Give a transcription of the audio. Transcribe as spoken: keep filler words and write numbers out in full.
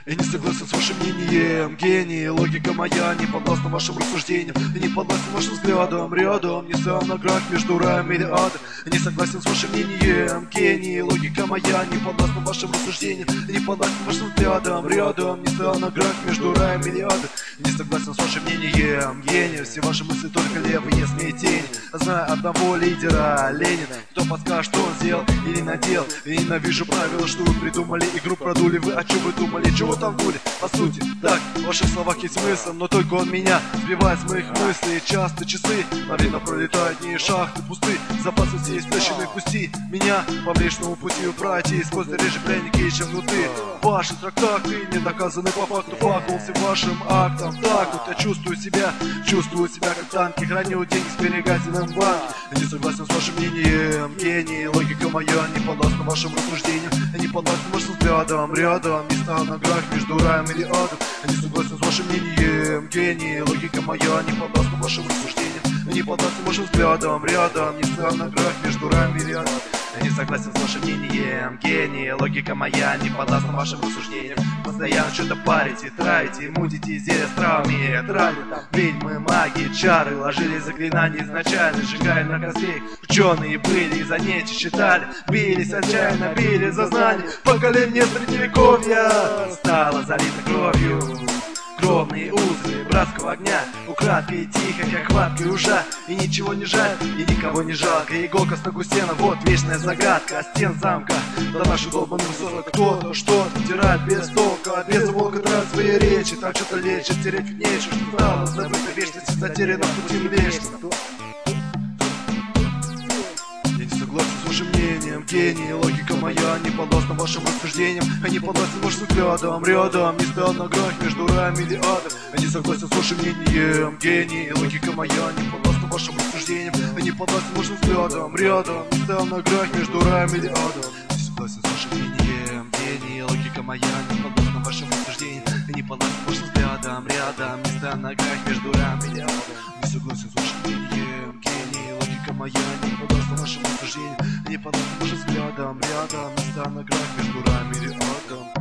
Я не согласен с вашим мнением, гений. Логика моя не подвластна вашим рассуждениям. Я не подвластен вашим взглядам, рядом не стал на грань между раем или адом. Я не согласен с вашим мнением, гений. Логика моя не подвластна вашим рассуждениям. Я не подвластен вашим взглядам, рядом не стал на грань между раем или адом. Я не согласен с вашим мнением, гений. Все ваши мысли только левые смятения. Знаю одного лидера, Ленин. Кто подскажет, что он сделал или надел. Я ненавижу правила, что вы придумали. Игру продули вы, о чем вы думали, чего там дули? По сути, так, в ваших словах есть смысл, но только он меня сбивает с моих мыслей. Часто часы мгновенно пролетают, дни и шахты пусты. Запасы все истощены, пусти меня по млечному пути пройти. Сквозь реже пряники, чем гнуты. Ваши трактаты не доказаны по факту, факел всем вашим актам. Так вот я чувствую себя, чувствую себя как танки. Храню деньги в сберегательном банке. Я не согласен с вашим мнением, гений. Логика моя не подвластна вашим рассуждениям. Я не подвластна вашим взглядам, рядом не стал на грань между раем или адом. Я не согласен с вашим мнением, гений. Логика моя не подвластна вашим рассуждениям. Я не подвластна вашим взглядам, рядом не стал на грань между раем или адом. Я не согласен с вашим мнением, гений. Логика моя не подвластна вашим рассуждениям. Постоянно что-то парите, траите, мутите зелья с травами. Травы, ведьмы, маги, чары, ложили заклинания изначально, сжигая на костре. Ученые были, занятия считали, бились отчаянно, били за знания. Поколение средневековья стало залито кровью. Кровные узы братского огня, украдкой тихо, как хваткой ужа. И ничего не жаль, и никого не жалко. Иголка с ногу стена, вот вечная загадка. Стен замка, до наших долбанных взоров. Кто-то что-то тирает без толка, без волка тратит свои речи. Там что-то лечит, тереть нечего, что стало забыто вечности, затеряно в пути млечным. Согласен с вашим мнением, гений. Логика моя не подвластна вашим рассуждениям. Я не подвластен вашим взглядам, рядом не стал на грань между раем или адом. Я не согласен с вашим мнением, гений. Логика моя не подвластна вашим рассуждениям. Я не подвластен вашим взглядам, рядом не стал на грань между раем или адом. Я не согласен с вашим мнением, гений. Логика моя не подвластна вашим рассуждениям. Я не подвластен вашим взглядам, рядом не стал на грань между раем или адом. Не согласен с вашим мнением, гений. Логика моя не подвластна вашим рассуждениям. Не подвластна вашим взглядам, рядом не стал на грань между раем или адом.